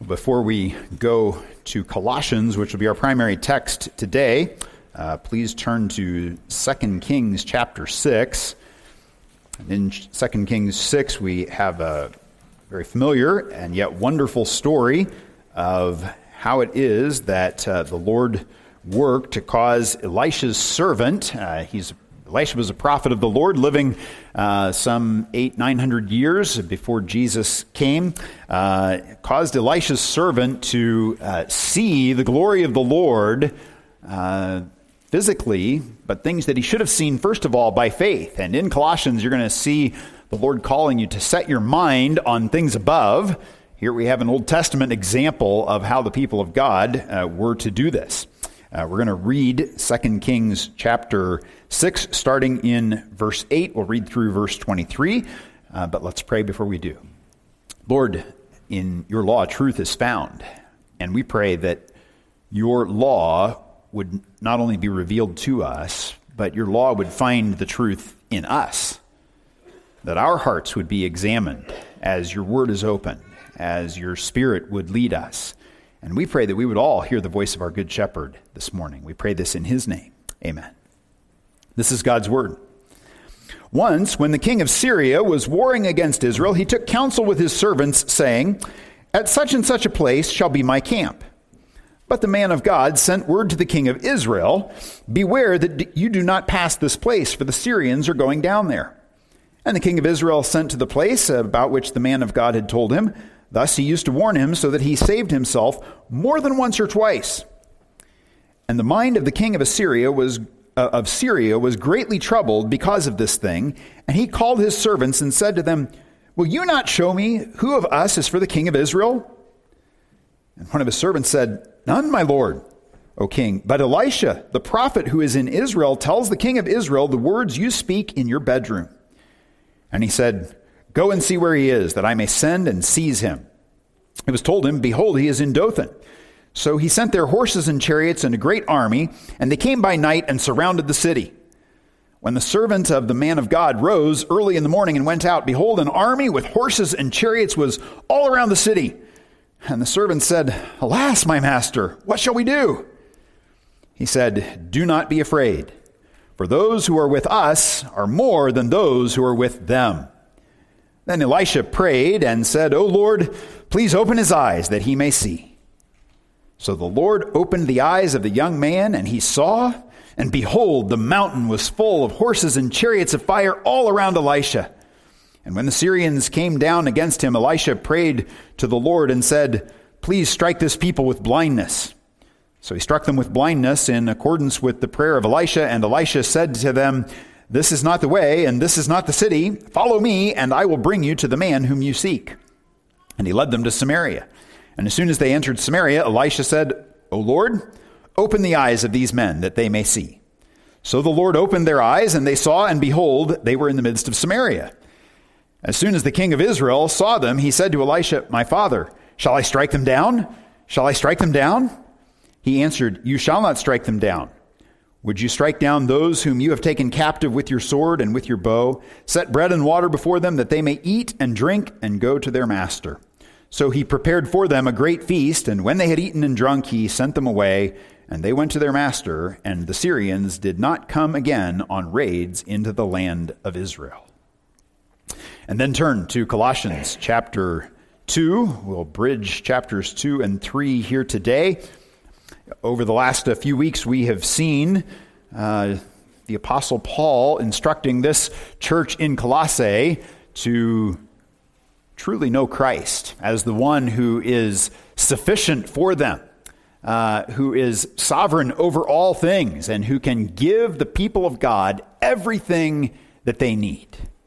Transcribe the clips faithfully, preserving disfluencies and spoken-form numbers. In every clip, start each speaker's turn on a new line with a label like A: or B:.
A: Before we go to Colossians, which will be our primary text today, uh, please turn to Second Kings chapter six. In Second Kings six, we have a very familiar and yet wonderful story of how it is that uh, the Lord worked to cause Elisha's servant, uh, he's Elisha was a prophet of the Lord, living uh, some eight, nine hundred years before Jesus came, uh, caused Elisha's servant to uh, see the glory of the Lord uh, physically, but things that he should have seen, first of all, by faith. And in Colossians, you're going to see the Lord calling you to set your mind on things above. Here we have an Old Testament example of how the people of God uh, were to do this. Uh, we're going to read Second Kings chapter six, starting in verse eight. We'll read through verse twenty-three, uh, but let's pray before we do. Lord, in your law, truth is found, and we pray that your law would not only be revealed to us, but your law would find the truth in us, that our hearts would be examined as your word is open, as your Spirit would lead us. And we pray that we would all hear the voice of our good shepherd this morning. We pray this in his name. Amen. This is God's word. Once, when the king of Syria was warring against Israel, he took counsel with his servants, saying, "At such and such a place shall be my camp." But the man of God sent word to the king of Israel, "Beware that you do not pass this place, for the Syrians are going down there." And the king of Israel sent to the place about which the man of God had told him. Thus he used to warn him, so that he saved himself more than once or twice. And the mind of the king of Assyria was uh, of Syria was greatly troubled because of this thing, and he called his servants and said to them, "Will you not show me who of us is for the king of Israel?" And one of his servants said, "None, my lord, O king, but Elisha, the prophet who is in Israel, tells the king of Israel the words you speak in your bedroom." And he said, "Go and see where he is, that I may send and seize him." It was told him, "Behold, he is in Dothan." So he sent their horses and chariots and a great army, and they came by night and surrounded the city. When the servant of the man of God rose early in the morning and went out, behold, an army with horses and chariots was all around the city. And the servant said, "Alas, my master, what shall we do?" He said, "Do not be afraid, for those who are with us are more than those who are with them." Then Elisha prayed and said, "O Lord, please open his eyes that he may see." So the Lord opened the eyes of the young man, and he saw, and behold, the mountain was full of horses and chariots of fire all around Elisha. And when the Syrians came down against him, Elisha prayed to the Lord and said, "Please strike this people with blindness." So he struck them with blindness in accordance with the prayer of Elisha, and Elisha said to them, "This is not the way, and this is not the city. Follow me, and I will bring you to the man whom you seek." And he led them to Samaria. And as soon as they entered Samaria, Elisha said, "O Lord, open the eyes of these men, that they may see." So the Lord opened their eyes, and they saw, and behold, they were in the midst of Samaria. As soon as the king of Israel saw them, he said to Elisha, "My father, shall I strike them down? Shall I strike them down?" He answered, "You shall not strike them down. Would you strike down those whom you have taken captive with your sword and with your bow? Set bread and water before them, that they may eat and drink and go to their master." So he prepared for them a great feast, and when they had eaten and drunk, he sent them away, and they went to their master, and the Syrians did not come again on raids into the land of Israel. And then turn to Colossians chapter two. We'll bridge chapters two and three here today. Over the last uh, few weeks, we have seen uh, the Apostle Paul instructing this church in Colossae to truly know Christ as the one who is sufficient for them, uh, who is sovereign over all things, and who can give the people of God everything that they need.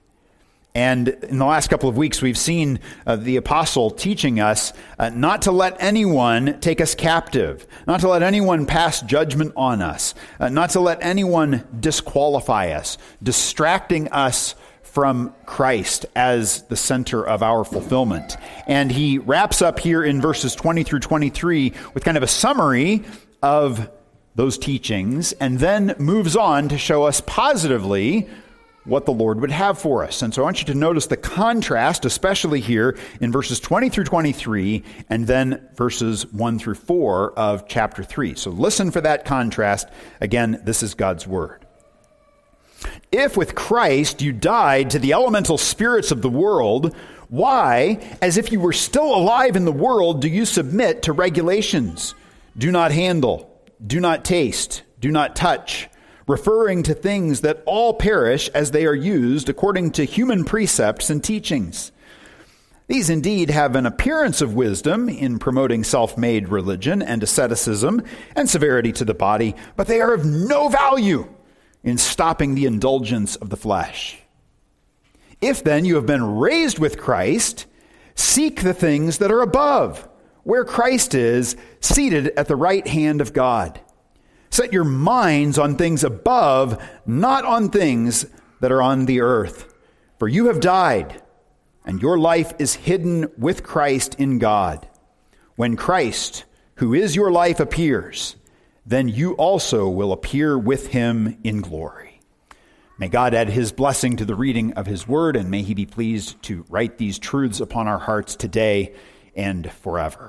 A: And in the last couple of weeks, we've seen uh, the apostle teaching us uh, not to let anyone take us captive, not to let anyone pass judgment on us, uh, not to let anyone disqualify us, distracting us from Christ as the center of our fulfillment. And he wraps up here in verses twenty through twenty-three with kind of a summary of those teachings, and then moves on to show us positively what the Lord would have for us. And so I want you to notice the contrast, especially here in verses twenty through twenty-three, and then verses one through four of chapter three. So listen for that contrast. Again, this is God's word. If with Christ you died to the elemental spirits of the world, why, as if you were still alive in the world, do you submit to regulations? Do not handle, do not taste, do not touch, referring to things that all perish as they are used according to human precepts and teachings. These indeed have an appearance of wisdom in promoting self-made religion and asceticism and severity to the body, but they are of no value in stopping the indulgence of the flesh. If then you have been raised with Christ, seek the things that are above, where Christ is, seated at the right hand of God. Set your minds on things above, not on things that are on the earth. For you have died, and your life is hidden with Christ in God. When Christ, who is your life, appears, then you also will appear with him in glory. May God add his blessing to the reading of his word, and may he be pleased to write these truths upon our hearts today and forever.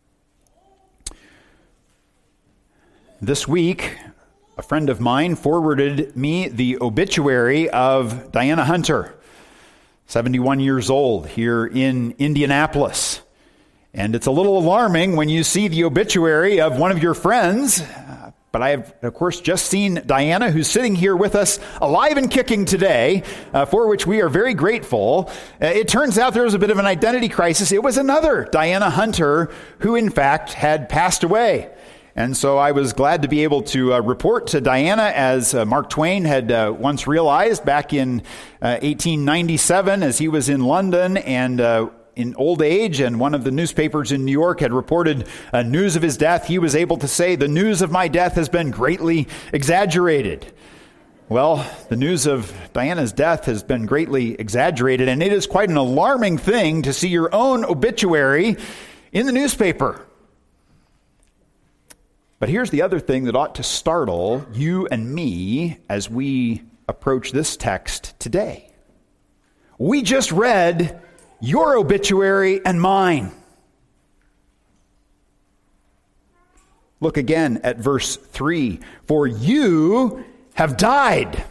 A: This week, a friend of mine forwarded me the obituary of Diana Hunter, seventy-one years old, here in Indianapolis. And it's a little alarming when you see the obituary of one of your friends. But I have, of course, just seen Diana, who's sitting here with us, alive and kicking today, uh, for which we are very grateful. Uh, it turns out there was a bit of an identity crisis. It was another Diana Hunter who, in fact, had passed away. And so I was glad to be able to uh, report to Diana, as uh, Mark Twain had uh, once realized back in uh, eighteen ninety-seven, as he was in London and uh, in old age, and one of the newspapers in New York had reported uh, news of his death. He was able to say, "The news of my death has been greatly exaggerated." Well, the news of Diana's death has been greatly exaggerated, and it is quite an alarming thing to see your own obituary in the newspaper. But here's the other thing that ought to startle you and me as we approach this text today. We just read your obituary and mine. Look again at verse three. For you have died.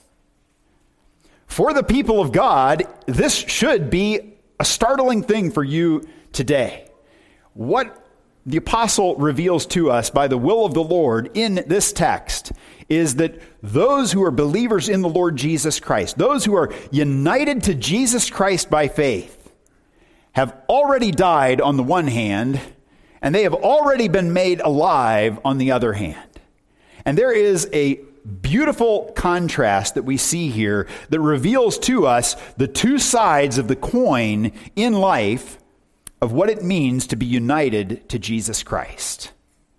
A: For the people of God, this should be a startling thing for you today. What the apostle reveals to us by the will of the Lord in this text is that those who are believers in the Lord Jesus Christ, those who are united to Jesus Christ by faith, have already died on the one hand, and they have already been made alive on the other hand. And there is a beautiful contrast that we see here that reveals to us the two sides of the coin in life of what it means to be united to Jesus Christ.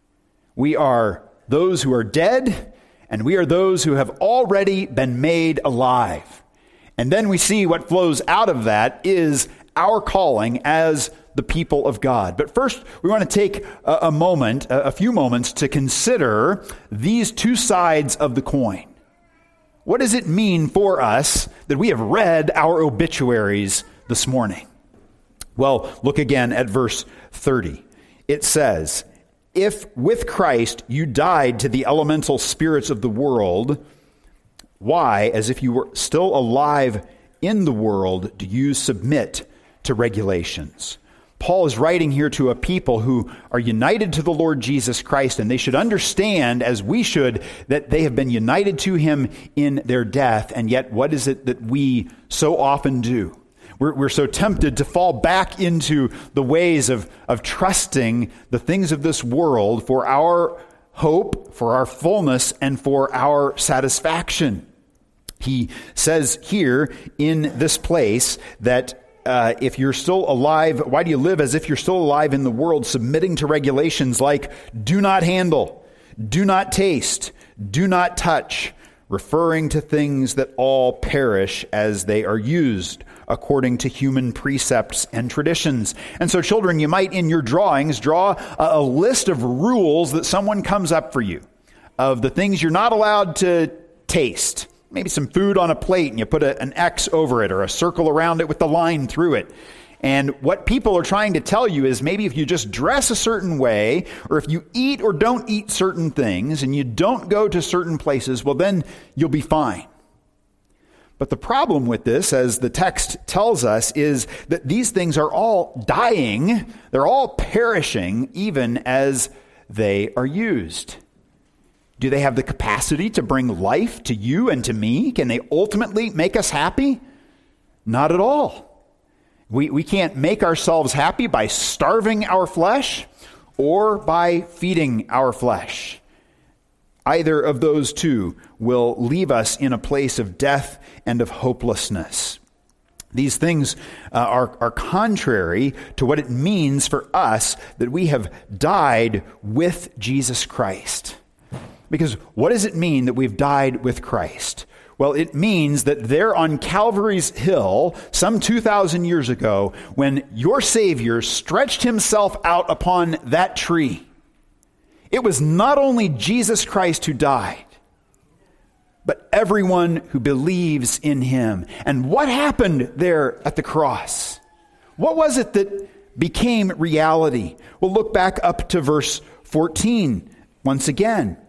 A: We are those who are dead, and we are those who have already been made alive. And then we see what flows out of that is our calling as the people of God. But first, we want to take a, a moment, a, a few moments, to consider these two sides of the coin. What does it mean for us that we have read our obituaries this morning? Well, look again at verse thirty. It says, if with Christ you died to the elemental spirits of the world, why, as if you were still alive in the world, do you submit to regulations? Paul is writing here to a people who are united to the Lord Jesus Christ, and they should understand, as we should, that they have been united to him in their death. And yet, what is it that we so often do? We're, we're so tempted to fall back into the ways of, of trusting the things of this world for our hope, for our fullness, and for our satisfaction. He says here in this place that uh, if you're still alive, why do you live as if you're still alive in the world, submitting to regulations like do not handle, do not taste, do not touch, referring to things that all perish as they are used according to human precepts and traditions. And so, children, you might in your drawings draw a, a list of rules that someone comes up for you, of the things you're not allowed to taste, maybe some food on a plate and you put a, an X over it or a circle around it with the line through it. And what people are trying to tell you is maybe if you just dress a certain way, or if you eat or don't eat certain things and you don't go to certain places, well, then you'll be fine. But the problem with this, as the text tells us, is that these things are all dying. They're all perishing even as they are used. Do they have the capacity to bring life to you and to me? Can they ultimately make us happy? Not at all. We, we can't make ourselves happy by starving our flesh or by feeding our flesh. Either of those two will leave us in a place of death and of hopelessness. These things uh, are, are contrary to what it means for us that we have died with Jesus Christ. Because what does it mean that we've died with Christ? Well, it means that there on Calvary's Hill, some two thousand years ago, when your Savior stretched himself out upon that tree, it was not only Jesus Christ who died, but everyone who believes in him. And what happened there at the cross? What was it that became reality? Well, look back up to verse fourteen once again.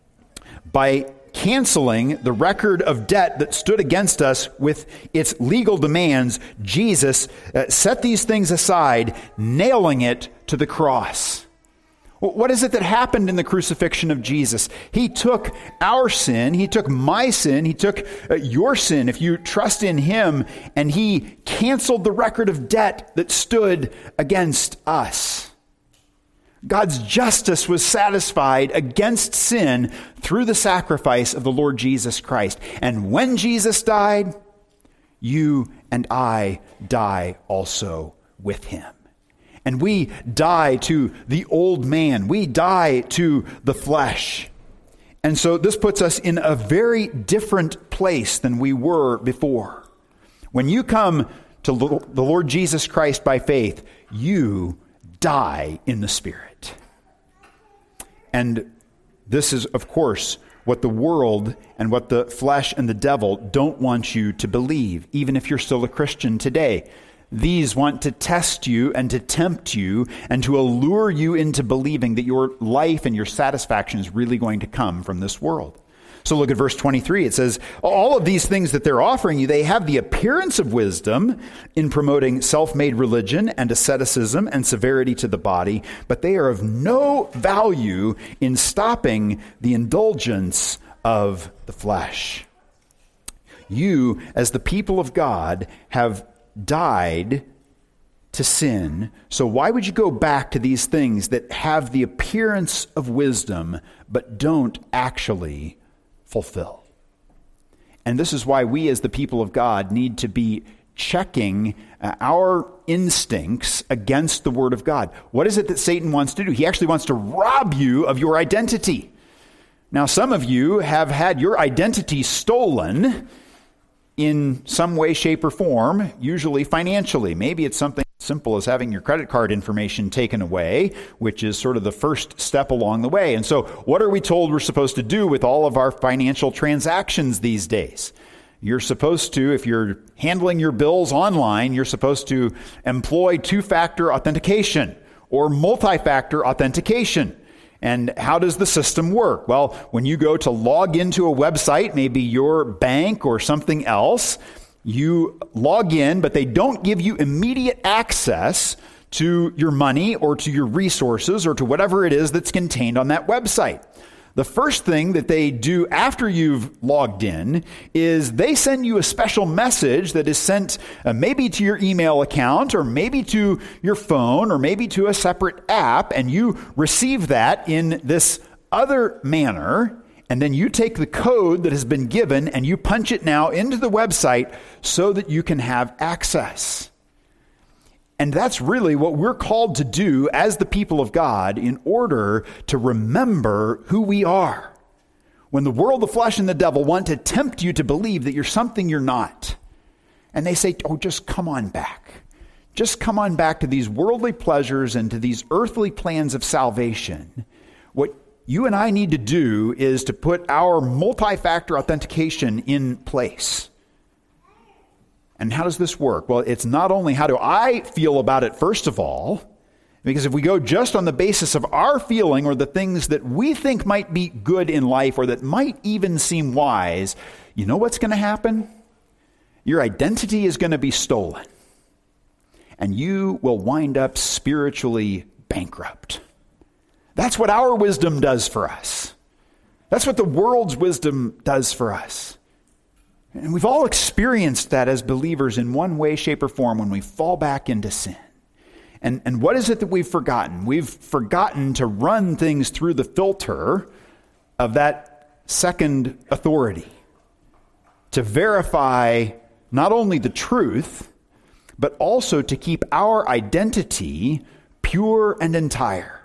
A: By canceling the record of debt that stood against us with its legal demands, Jesus uh, set these things aside, nailing it to the cross. What is it that happened in the crucifixion of Jesus? He took our sin, he took my sin, he took uh, your sin, if you trust in him, and he canceled the record of debt that stood against us. God's justice was satisfied against sin through the sacrifice of the Lord Jesus Christ. And when Jesus died, you and I die also with him. And we die to the old man. We die to the flesh. And so this puts us in a very different place than we were before. When you come to the Lord Jesus Christ by faith, you die in the Spirit. And this is, of course, what the world and what the flesh and the devil don't want you to believe, even if you're still a Christian today. These want to test you and to tempt you and to allure you into believing that your life and your satisfaction is really going to come from this world. So look at verse twenty-three. It says, all of these things that they're offering you, they have the appearance of wisdom in promoting self-made religion and asceticism and severity to the body, but they are of no value in stopping the indulgence of the flesh. You, as the people of God, have died to sin, so why would you go back to these things that have the appearance of wisdom but don't actually fulfill? And this is why we as the people of God need to be checking uh, our instincts against the Word of God. What is it that Satan wants to do? He actually wants to rob you of your identity. Now, some of you have had your identity stolen in some way, shape, or form, usually financially. Maybe it's something as simple as having your credit card information taken away, which is sort of the first step along the way. And so what are we told we're supposed to do with all of our financial transactions these days? You're supposed to, if you're handling your bills online, you're supposed to employ two-factor authentication or multi-factor authentication. And how does the system work? Well, when you go to log into a website, maybe your bank or something else, you log in, but they don't give you immediate access to your money or to your resources or to whatever it is that's contained on that website. The first thing that they do after you've logged in is they send you a special message that is sent uh, maybe to your email account or maybe to your phone or maybe to a separate app, and you receive that in this other manner, and then you take the code that has been given and you punch it now into the website so that you can have access. And that's really what we're called to do as the people of God in order to remember who we are. When the world, the flesh, and the devil want to tempt you to believe that you're something you're not, and they say, oh, just come on back. Just come on back to these worldly pleasures and to these earthly plans of salvation. What you and I need to do is to put our multi-factor authentication in place. And how does this work? Well, it's not only how do I feel about it first of all, because if we go just on the basis of our feeling or the things that we think might be good in life or that might even seem wise, you know what's going to happen? Your identity is going to be stolen. And you will wind up spiritually bankrupt. That's what our wisdom does for us. That's what the world's wisdom does for us. And we've all experienced that as believers in one way, shape, or form when we fall back into sin. And, and what is it that we've forgotten? We've forgotten to run things through the filter of that second authority, to verify not only the truth, but also to keep our identity pure and entire.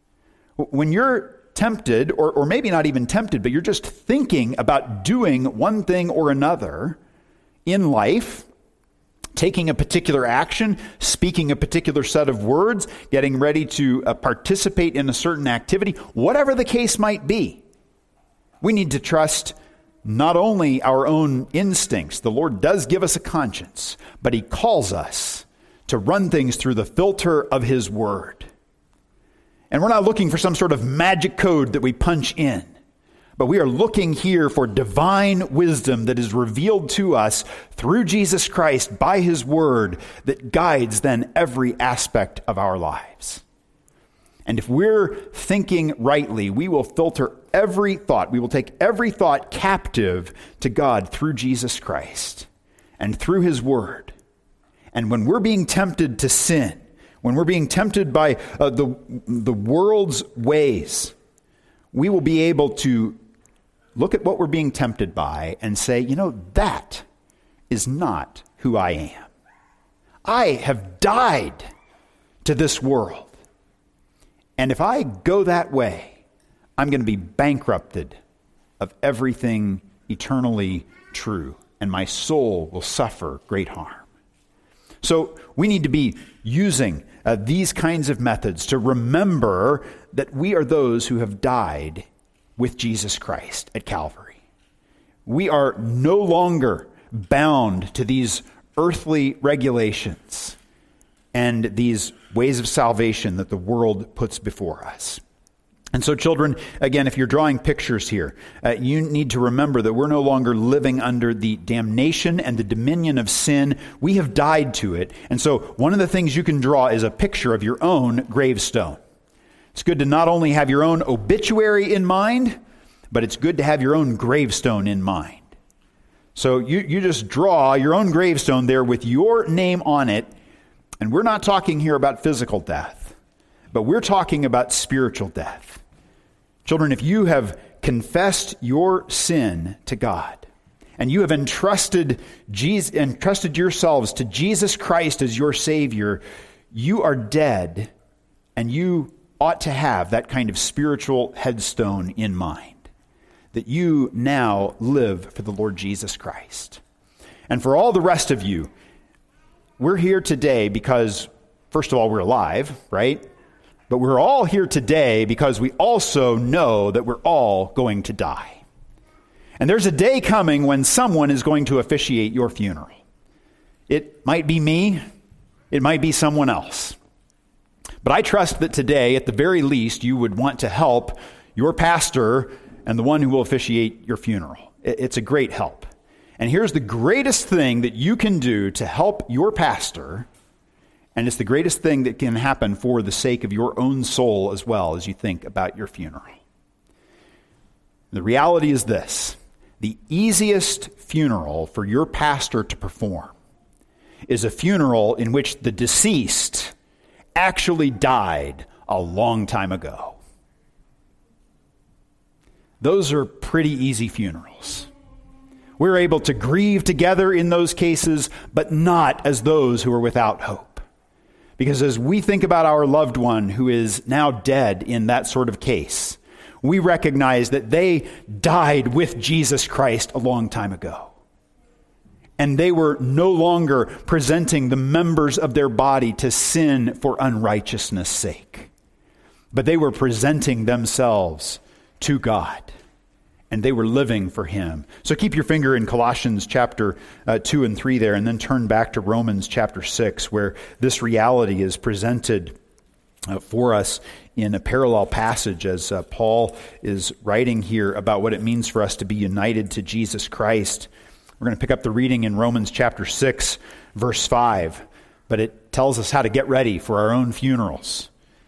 A: When you're tempted, or, or maybe not even tempted, but you're just thinking about doing one thing or another in life, taking a particular action, speaking a particular set of words, getting ready to uh, participate in a certain activity, whatever the case might be, we need to trust not only our own instincts. The Lord does give us a conscience, but He calls us to run things through the filter of His Word. And we're not looking for some sort of magic code that we punch in, but we are looking here for divine wisdom that is revealed to us through Jesus Christ by His Word that guides then every aspect of our lives. And if we're thinking rightly, we will filter every thought. We will take every thought captive to God through Jesus Christ and through His Word. And when we're being tempted to sin, when we're being tempted by uh, the, the world's ways, we will be able to look at what we're being tempted by and say, you know, that is not who I am. I have died to this world. And if I go that way, I'm going to be bankrupted of everything eternally true, and my soul will suffer great harm. So we need to be using uh, these kinds of methods to remember that we are those who have died with Jesus Christ at Calvary. We are no longer bound to these earthly regulations and these ways of salvation that the world puts before us. And so, children, again, if you're drawing pictures here, uh, you need to remember that we're no longer living under the damnation and the dominion of sin. We have died to it. And so one of the things you can draw is a picture of your own gravestone. It's good to not only have your own obituary in mind, but it's good to have your own gravestone in mind. So you, you just draw your own gravestone there with your name on it. And we're not talking here about physical death, but we're talking about spiritual death. Children, if you have confessed your sin to God, and you have entrusted Jesus, entrusted yourselves to Jesus Christ as your Savior, you are dead, and you ought to have that kind of spiritual headstone in mind, that you now live for the Lord Jesus Christ. And for all the rest of you, we're here today because, first of all, we're alive, right? But we're all here today because we also know that we're all going to die. And there's a day coming when someone is going to officiate your funeral. It might be me. It might be someone else. But I trust that today, at the very least, you would want to help your pastor and the one who will officiate your funeral. It's a great help. And here's the greatest thing that you can do to help your pastor, and it's the greatest thing that can happen for the sake of your own soul as well as you think about your funeral. The reality is this: the easiest funeral for your pastor to perform is a funeral in which the deceased actually died a long time ago. Those are pretty easy funerals. We're able to grieve together in those cases, but not as those who are without hope. Because as we think about our loved one who is now dead in that sort of case, we recognize that they died with Jesus Christ a long time ago. And they were no longer presenting the members of their body to sin for unrighteousness' sake. but they were presenting themselves to God, and they were living for him. So keep your finger in Colossians chapter uh, two and three there, and then turn back to Romans chapter six, where this reality is presented uh, for us in a parallel passage as uh, Paul is writing here about what it means for us to be united to Jesus Christ. We're going to pick up the reading in Romans chapter six, verse five, but it tells us how to get ready for our own funerals.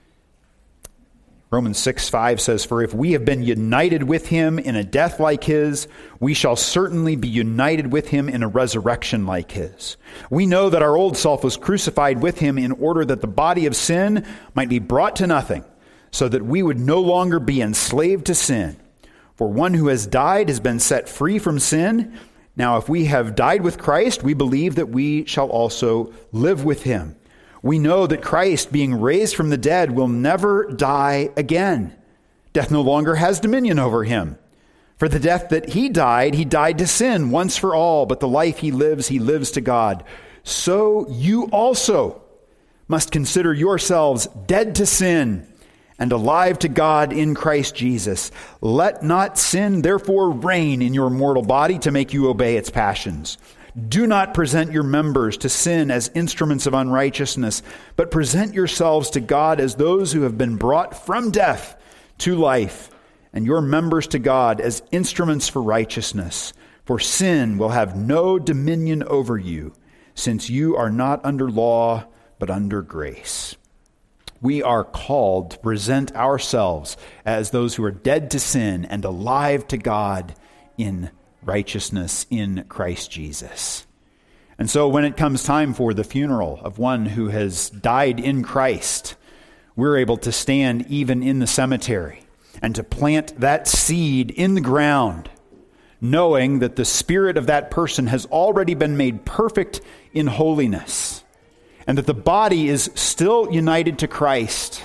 A: Romans six five says, "For if we have been united with him in a death like his, we shall certainly be united with him in a resurrection like his. We know that our old self was crucified with him in order that the body of sin might be brought to nothing, so that we would no longer be enslaved to sin. For one who has died has been set free from sin. Now if we have died with Christ, we believe that we shall also live with him. We know that Christ, being raised from the dead, will never die again. Death no longer has dominion over him. For the death that he died, he died to sin once for all, but the life he lives, he lives to God. So you also must consider yourselves dead to sin and alive to God in Christ Jesus. Let not sin therefore reign in your mortal body to make you obey its passions. Do not present your members to sin as instruments of unrighteousness, but present yourselves to God as those who have been brought from death to life, and your members to God as instruments for righteousness. For sin will have no dominion over you, since you are not under law, but under grace." We are called to present ourselves as those who are dead to sin and alive to God in righteousness in Christ Jesus. And so when it comes time for the funeral of one who has died in Christ, we're able to stand even in the cemetery and to plant that seed in the ground, knowing that the spirit of that person has already been made perfect in holiness, and that the body is still united to Christ.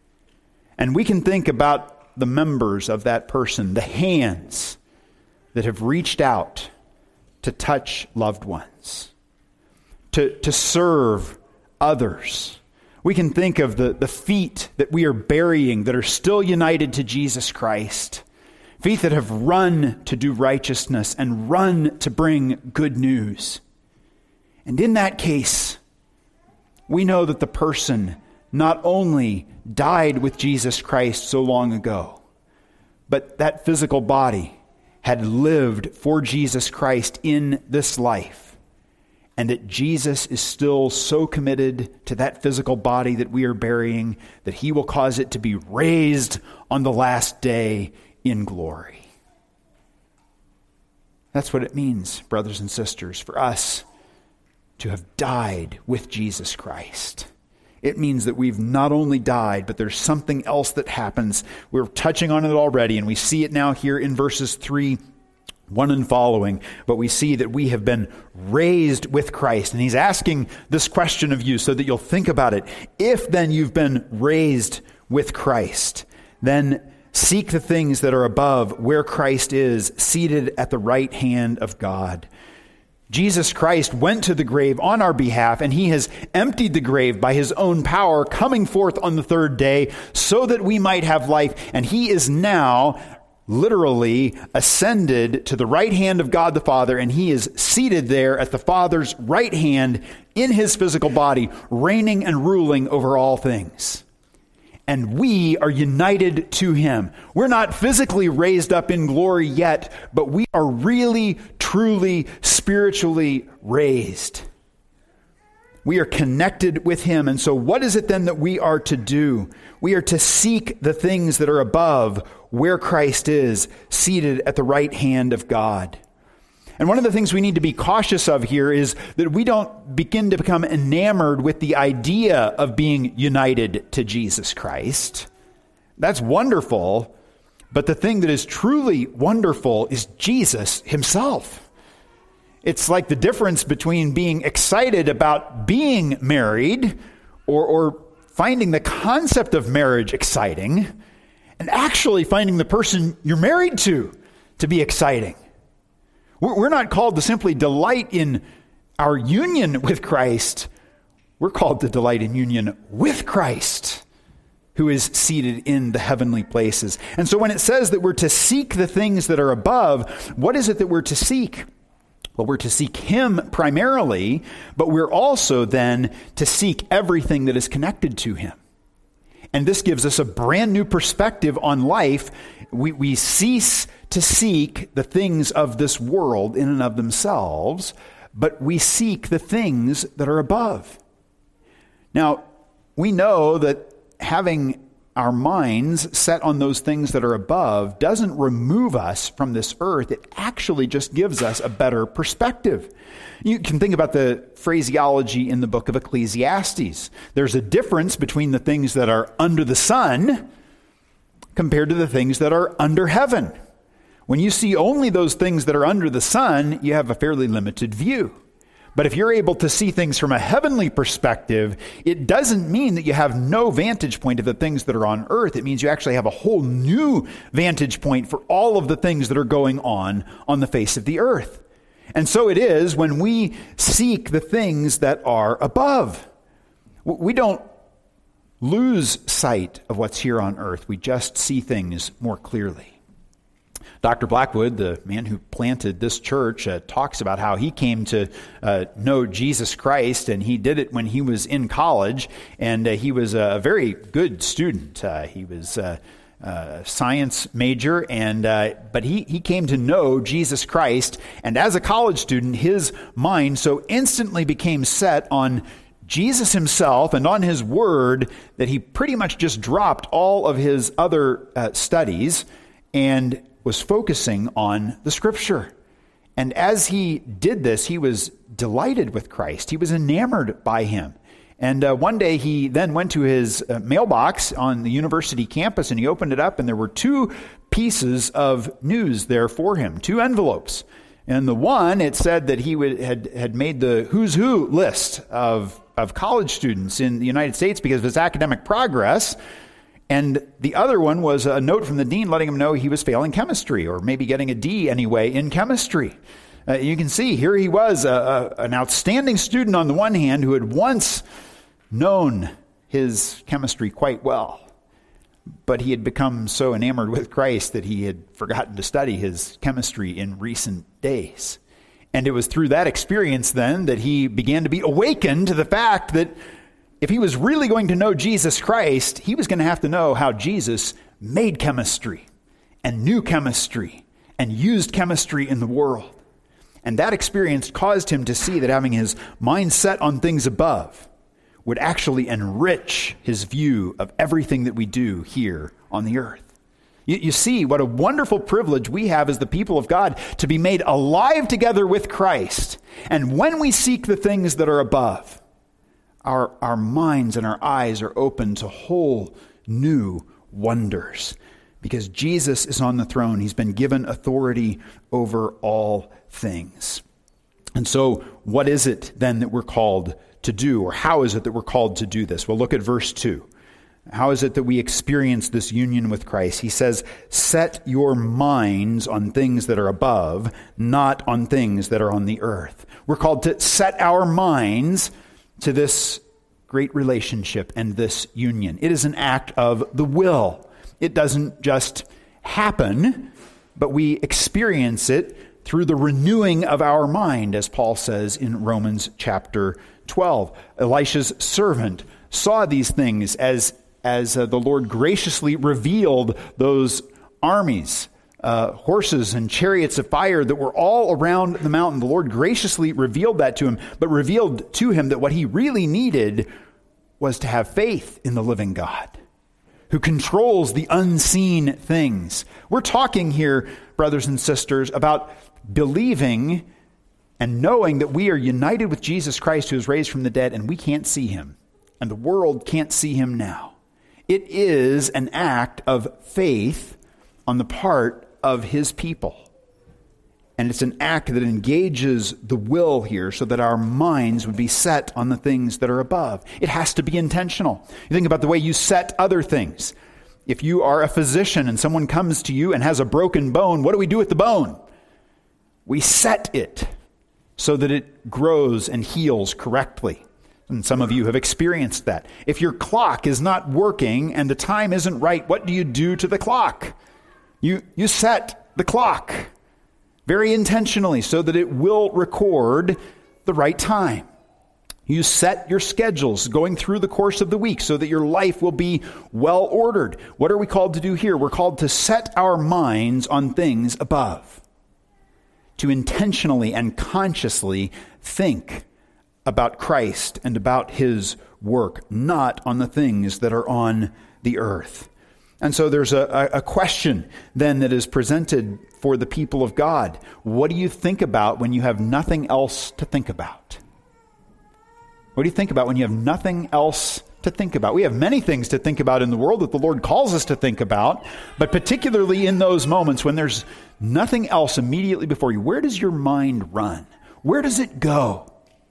A: And we can think about the members of that person, the hands that have reached out to touch loved ones, to, to serve others. We can think of the, the feet that we are burying that are still united to Jesus Christ, feet that have run to do righteousness and run to bring good news. And in that case, we know that the person not only died with Jesus Christ so long ago, but that physical body had lived for Jesus Christ in this life, and that Jesus is still so committed to that physical body that we are burying that he will cause it to be raised on the last day in glory. That's what it means, brothers and sisters, for us to have died with Jesus Christ. It means that we've not only died, but there's something else that happens. We're touching on it already, and we see it now here in verses three, one and following. But we see that we have been raised with Christ. And he's asking this question of you so that you'll think about it. If then you've been raised with Christ, then seek the things that are above, where Christ is, seated at the right hand of God. Jesus Christ went to the grave on our behalf, and he has emptied the grave by his own power, coming forth on the third day so that we might have life. And he is now literally ascended to the right hand of God the Father, and he is seated there at the Father's right hand in his physical body, reigning and ruling over all things. And we are united to him. We're not physically raised up in glory yet, but we are really, truly, spiritually raised. We are connected with him. And so what is it then that we are to do? We are to seek the things that are above, where Christ is, seated at the right hand of God. And one of the things we need to be cautious of here is that we don't begin to become enamored with the idea of being united to Jesus Christ. That's wonderful, but the thing that is truly wonderful is Jesus himself. It's like the difference between being excited about being married or, or finding the concept of marriage exciting and actually finding the person you're married to to be exciting. We're not called to simply delight in our union with Christ. We're called to delight in union with Christ. who is seated in the heavenly places. And so when it says that we're to seek the things that are above, what is it that we're to seek? Well, we're to seek him primarily, but we're also then to seek everything that is connected to him. And this gives us a brand new perspective on life. We, we cease to seek the things of this world in and of themselves, but we seek the things that are above. Now, we know that having our minds set on those things that are above doesn't remove us from this earth. It actually just gives us a better perspective. You can think about the phraseology in the book of Ecclesiastes. There's a difference between the things that are under the sun compared to the things that are under heaven. When you see only those things that are under the sun, you have a fairly limited view. But if you're able to see things from a heavenly perspective, it doesn't mean that you have no vantage point of the things that are on earth. It means you actually have a whole new vantage point for all of the things that are going on on the face of the earth. And so it is when we seek the things that are above. We don't lose sight of what's here on earth. We just see things more clearly. Doctor Blackwood, the man who planted this church, uh, talks about how he came to uh, know Jesus Christ, and he did it when he was in college, and uh, he was a very good student. Uh, he was uh, a science major, and uh, but he, he came to know Jesus Christ, and as a college student, his mind so instantly became set on Jesus himself and on his word that he pretty much just dropped all of his other uh, studies and was focusing on the scripture. And as he did this, he was delighted with Christ. He was enamored by him. And uh, one day he then went to his uh, mailbox on the university campus, and he opened it up, and there were two pieces of news there for him, two envelopes. And the one, it said that he would, had, had made the who's who list of, of college students in the United States because of his academic progress. And the other one was a note from the dean letting him know he was failing chemistry, or maybe getting a D anyway in chemistry. Uh, you can see here he was, a, a, an outstanding student on the one hand who had once known his chemistry quite well. But he had become so enamored with Christ that he had forgotten to study his chemistry in recent days. And it was through that experience then that he began to be awakened to the fact that if he was really going to know Jesus Christ, he was going to have to know how Jesus made chemistry and knew chemistry and used chemistry in the world. And that experience caused him to see that having his mind set on things above would actually enrich his view of everything that we do here on the earth. You, you see what a wonderful privilege we have as the people of God to be made alive together with Christ. And when we seek the things that are above, Our, our minds and our eyes are open to whole new wonders because Jesus is on the throne. He's been given authority over all things. And so what is it then that we're called to do, or how is it that we're called to do this? Well, look at verse two. How is it that we experience this union with Christ? He says, set your minds on things that are above, not on things that are on the earth. We're called to set our minds to this great relationship and this union. It is an act of the will. It doesn't just happen, but we experience it through the renewing of our mind, as Paul says in Romans chapter twelve. Elisha's servant saw these things as, as uh, the Lord graciously revealed those armies, Uh, horses and chariots of fire that were all around the mountain. The Lord graciously revealed that to him, but revealed to him that what he really needed was to have faith in the living God who controls the unseen things. We're talking here, brothers and sisters, about believing and knowing that we are united with Jesus Christ who is raised from the dead, and we can't see him, and the world can't see him now. It is an act of faith on the part of his people. And it's an act that engages the will here so that our minds would be set on the things that are above. It has to be intentional. You think about the way you set other things. If you are a physician and someone comes to you and has a broken bone, what do we do with the bone? We set it so that it grows and heals correctly. And some of you have experienced that. If your clock is not working and the time isn't right, what do you do to the clock? You, you set the clock very intentionally so that it will record the right time. You set your schedules going through the course of the week so that your life will be well ordered. What are we called to do here? We're called to set our minds on things above, to intentionally and consciously think about Christ and about his work, not on the things that are on the earth. And so there's a, a question then that is presented for the people of God. What do you think about when you have nothing else to think about? What do you think about when you have nothing else to think about? We have many things to think about in the world that the Lord calls us to think about, but particularly in those moments when there's nothing else immediately before you, where does your mind run? Where does it go?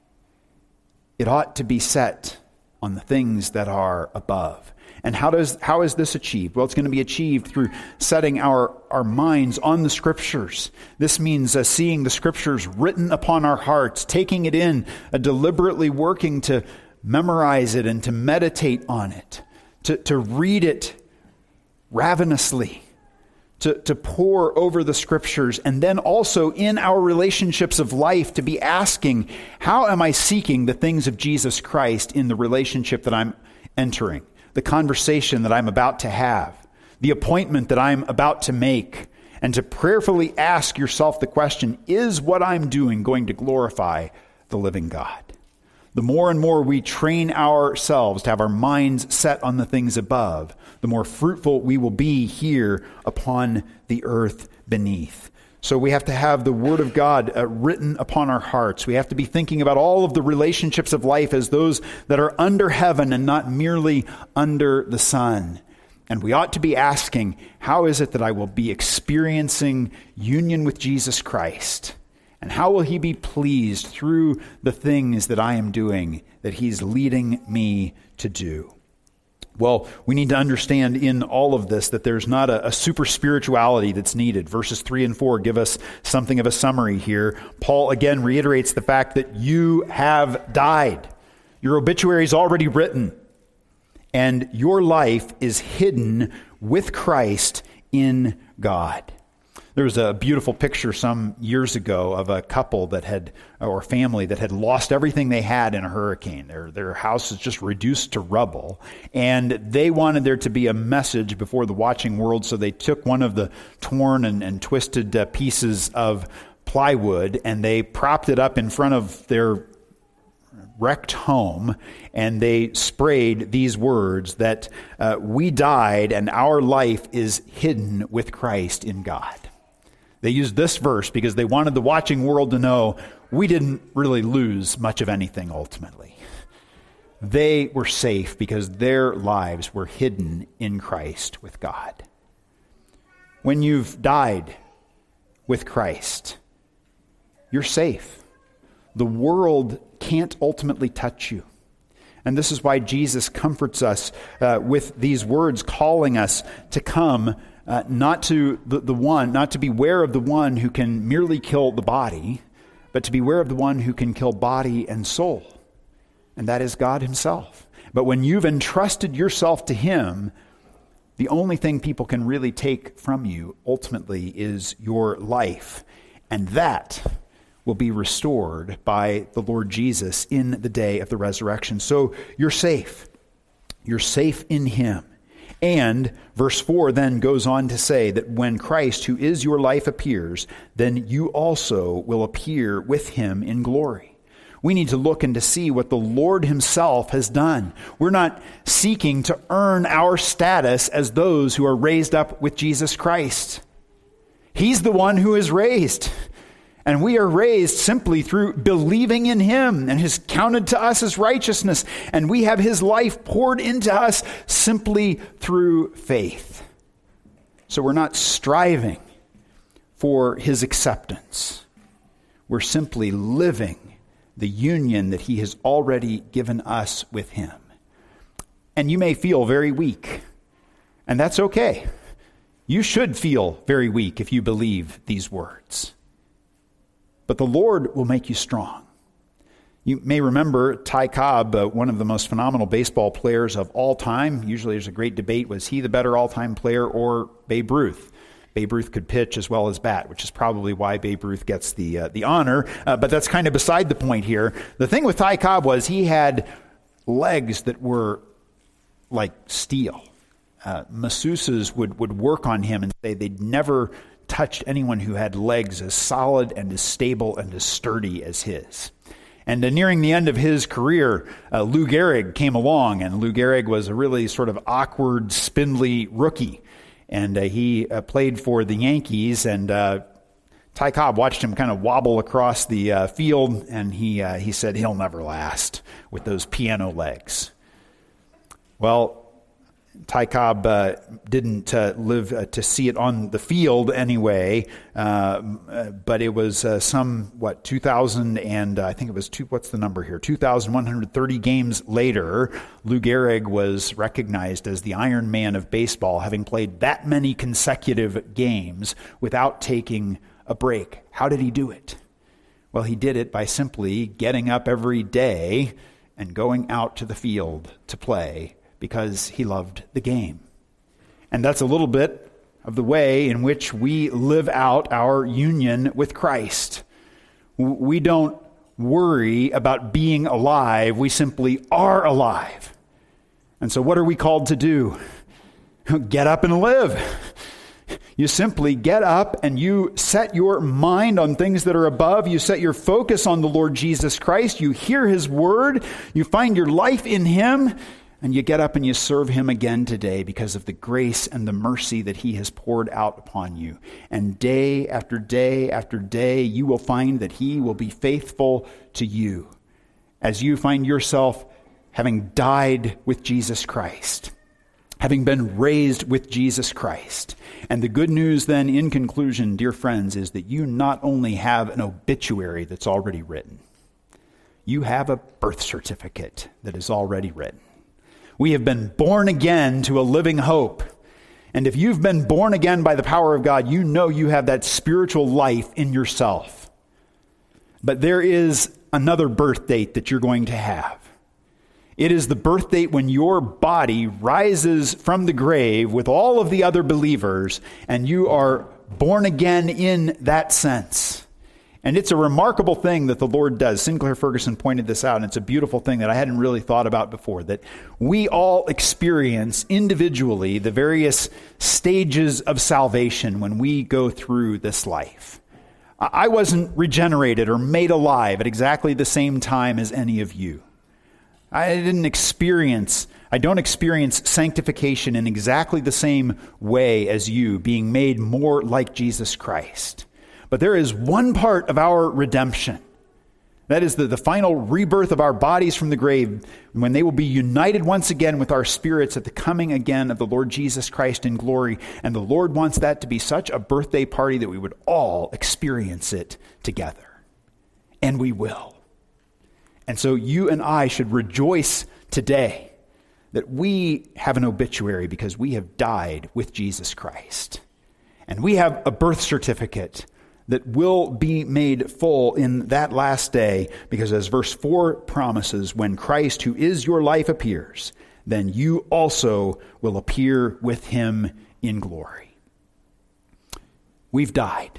A: It ought to be set on the things that are above. And how does how is this achieved? Well, it's going to be achieved through setting our, our minds on the Scriptures. This means uh, seeing the Scriptures written upon our hearts, taking it in, uh, deliberately working to memorize it and to meditate on it, to, to read it ravenously, to, to pore over the Scriptures, and then also in our relationships of life to be asking, how am I seeking the things of Jesus Christ in the relationship that I'm entering? The conversation that I'm about to have, the appointment that I'm about to make, and to prayerfully ask yourself the question, is what I'm doing going to glorify the living God? The more and more we train ourselves to have our minds set on the things above, the more fruitful we will be here upon the earth beneath. So we have to have the Word of God uh, written upon our hearts. We have to be thinking about all of the relationships of life as those that are under heaven and not merely under the sun. And we ought to be asking, how is it that I will be experiencing union with Jesus Christ? And how will he be pleased through the things that I am doing, that he's leading me to do? Well, we need to understand in all of this that there's not a, a super spirituality that's needed. Verses three and four give us something of a summary here. Paul again reiterates the fact that you have died. Your obituary is already written, and your life is hidden with Christ in God. There was a beautiful picture some years ago of a couple that had, or family that had lost everything they had in a hurricane. Their their house is just reduced to rubble. And they wanted there to be a message before the watching world, so they took one of the torn and, and twisted uh, pieces of plywood and they propped it up in front of their wrecked home, and they sprayed these words that uh, we died and our life is hidden with Christ in God. They used this verse because they wanted the watching world to know we didn't really lose much of anything ultimately. They were safe because their lives were hidden in Christ with God. When you've died with Christ, you're safe. The world can't ultimately touch you. And this is why Jesus comforts us uh, with these words, calling us to come Uh, not to the, the one, not to beware of the one who can merely kill the body, but to beware of the one who can kill body and soul. And that is God himself. But when you've entrusted yourself to him, the only thing people can really take from you ultimately is your life. And that will be restored by the Lord Jesus in the day of the resurrection. So you're safe. You're safe in him. And verse four then goes on to say that when Christ, who is your life, appears, then you also will appear with him in glory. We need to look and to see what the Lord himself has done. We're not seeking to earn our status as those who are raised up with Jesus Christ. He's the one who is raised. And we are raised simply through believing in him, and is counted to us as righteousness. And we have his life poured into us simply through faith. So we're not striving for his acceptance. We're simply living the union that he has already given us with him. And you may feel very weak, and that's okay. You should feel very weak if you believe these words. But the Lord will make you strong. You may remember Ty Cobb, uh, one of the most phenomenal baseball players of all time. Usually there's a great debate, was he the better all-time player or Babe Ruth? Babe Ruth could pitch as well as bat, which is probably why Babe Ruth gets the uh, the honor, uh, but that's kind of beside the point here. The thing with Ty Cobb was he had legs that were like steel. Uh, masseuses would, would work on him and say they'd never touched anyone who had legs as solid and as stable and as sturdy as his. And uh, nearing the end of his career, uh, Lou Gehrig came along, and Lou Gehrig was a really sort of awkward, spindly rookie. And uh, he uh, played for the Yankees, and uh, Ty Cobb watched him kind of wobble across the uh, field, and he uh, he said he'll never last with those piano legs. Well, Ty Cobb uh, didn't uh, live uh, to see it on the field anyway, uh, but it was uh, some, what, two thousand, and uh, I think it was, two, what's the number here, two thousand one hundred thirty games later, Lou Gehrig was recognized as the Iron Man of baseball, having played that many consecutive games without taking a break. How did he do it? Well, he did it by simply getting up every day and going out to the field to play, because he loved the game. And that's a little bit of the way in which we live out our union with Christ. We don't worry about being alive. We simply are alive. And so what are we called to do? Get up and live. You simply get up and you set your mind on things that are above. You set your focus on the Lord Jesus Christ. You hear his word. You find your life in him. And you get up and you serve him again today because of the grace and the mercy that he has poured out upon you. And day after day after day, you will find that he will be faithful to you as you find yourself having died with Jesus Christ, having been raised with Jesus Christ. And the good news then, in conclusion, dear friends, is that you not only have an obituary that's already written, you have a birth certificate that is already written. We have been born again to a living hope. And if you've been born again by the power of God, you know you have that spiritual life in yourself. But there is another birth date that you're going to have. It is the birth date when your body rises from the grave with all of the other believers, and you are born again in that sense. And it's a remarkable thing that the Lord does. Sinclair Ferguson pointed this out, and it's a beautiful thing that I hadn't really thought about before, that we all experience individually the various stages of salvation when we go through this life. I wasn't regenerated or made alive at exactly the same time as any of you. I didn't experience, I don't experience sanctification in exactly the same way as you, being made more like Jesus Christ. But there is one part of our redemption. That is the, the final rebirth of our bodies from the grave, when they will be united once again with our spirits at the coming again of the Lord Jesus Christ in glory. And the Lord wants that to be such a birthday party that we would all experience it together. And we will. And so you and I should rejoice today that we have an obituary because we have died with Jesus Christ. And we have a birth certificate that will be made full in that last day, because as verse four promises, when Christ, who is your life, appears, then you also will appear with him in glory. We've died,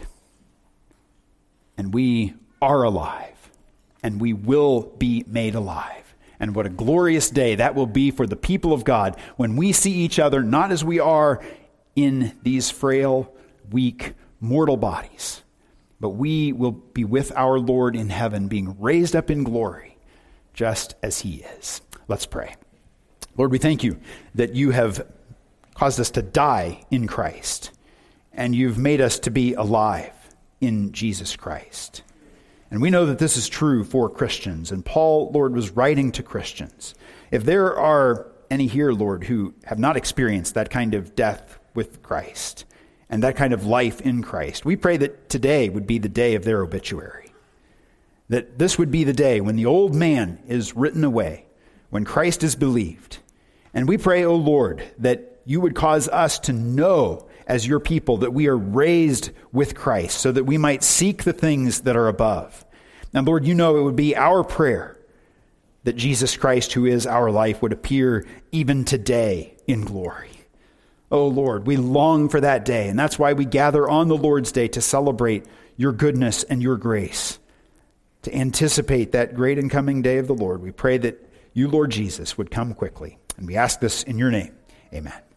A: and we are alive, and we will be made alive. And what a glorious day that will be for the people of God when we see each other not as we are in these frail, weak, mortal bodies, but we will be with our Lord in heaven, being raised up in glory, just as he is. Let's pray. Lord, we thank you that you have caused us to die in Christ, and you've made us to be alive in Jesus Christ. And we know that this is true for Christians. And Paul, Lord, was writing to Christians. If there are any here, Lord, who have not experienced that kind of death with Christ and that kind of life in Christ, we pray that today would be the day of their obituary. That this would be the day when the old man is written away, when Christ is believed. And we pray, O Lord, that you would cause us to know as your people that we are raised with Christ, so that we might seek the things that are above. And Lord, you know it would be our prayer that Jesus Christ, who is our life, would appear even today in glory. Oh Lord, we long for that day, and that's why we gather on the Lord's Day to celebrate your goodness and your grace, to anticipate that great and coming day of the Lord. We pray that you, Lord Jesus, would come quickly, and we ask this in your name. Amen.